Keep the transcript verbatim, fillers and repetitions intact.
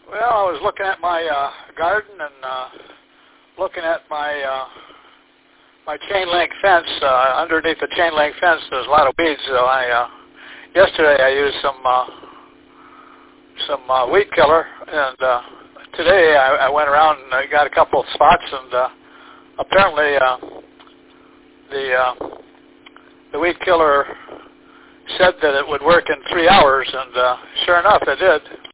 Well, I was looking at my uh, garden and uh, looking at my uh, my chain link fence. Uh, underneath the chain link fence, there's a lot of weeds. So I uh, yesterday I used some uh, some uh, weed killer, and uh, today I, I went around and I got a couple of spots, and uh, apparently uh, the uh, the weed killer said that it would work in three hours, and uh, sure enough, it did.